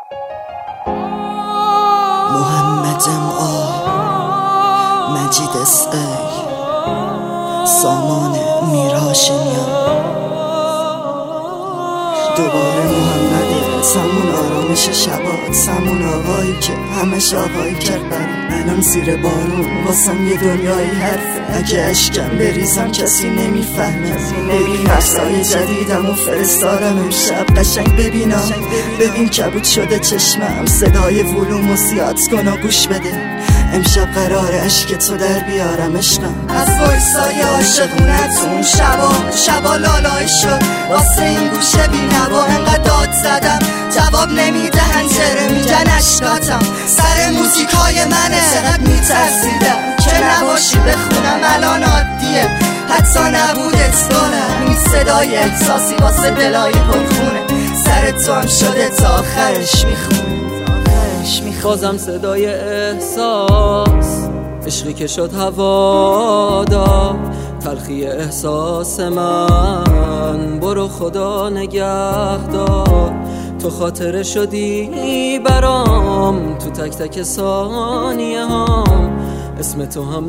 محمدم مجید اسقی سامان میرهاشمیان دوباره محمده سمون آرامش شبات سمون آقایی که همش آقایی کرد برام الان زیر بارون واسم یه دنیایی حرفه اگه اشکم بریزم کسی نمیفهمه ببین عکسای جدیدم و فرستادم امشب قشنگ ببین کبود شده چشمم صدای ولوم و زیاد کن و گوش بده امشب قراره عشق تو در بیارم عشقم از وایسای عاشقونتون شبا لالای شد واسه این گوشه بی نوا انقدر داد زدم جواب نمیده هنجره میگن اشکاتم سر موزیکای منه چقدر میترسیدم که نباشی بخونم الان عادیه حتی نبودت دارم این صدای احساسی واسه دلای پرخونه سر تو هم شده تا آخرش میخونه بازم صدای احساس عشقی که شد هوادار تلخی احساس من برو خدا نگهدار تو خاطره شدی برام تو تک تک ثانیه هم اسم تو هم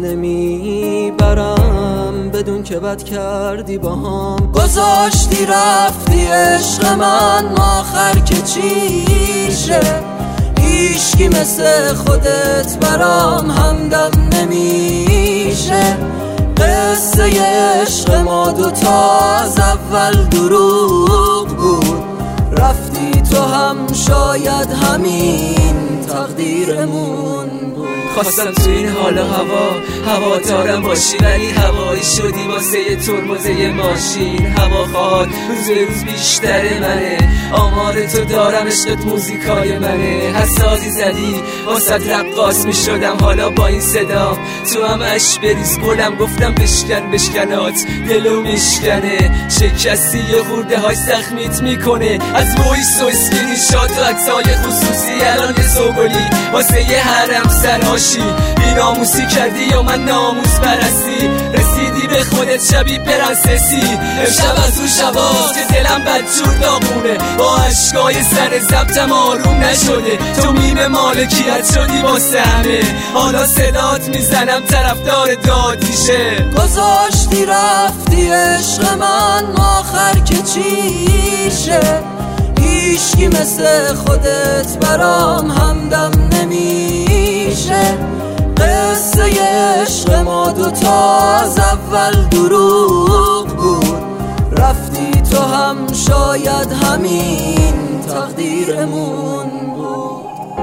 نمیبرم بدون که بد کردی با هم گذاشتی رفتی عشق من آخر که چیشه هیچکی مثل خودت برام همدم نمیشه قصه عشق ما دوتا از اول دروغ بود رفتی تو هم شاید همین تقدیرمون بود خواستم تو این حال هوا دارم باشی ولی هوایی شدی واسه ترمزه ماشین هوا خواد روز بیشتر منه آمار تو دارم عشقت موزیکای منه حسازی زدی واسه رقاص می شدم حالا با این صدا تو هم اش بریز گلم گفتم بشکنات دلو میشکنه شکستی یه خورده های زخمیت میکنه از وایس و اسکرین شات و عکسای خصوصی الان یه سوگلی واسه یه حرم سرهاشی بی ناموسی کردی یا من ناموس پرستی رسیدی به خودت شبی پرنسسی امشب از اون شبا که دلم بدجور داغونه با عشقای سر ضبطم آروم نشده تو میم مالکیت شدی واسه همه حالا صدات میزنم طرفدار دادیشه گذاشتی رفتی عشق من آخر که چیشه هیچکی مثل خودت برام همدم نمیشه قصه عشق ما دوتا از اول دروغ بود رفتی تو هم شاید همین تقدیرمون بود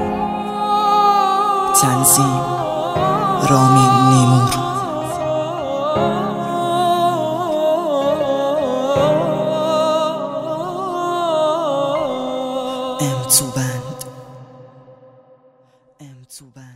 تنظیم رامین نیمور M2 Band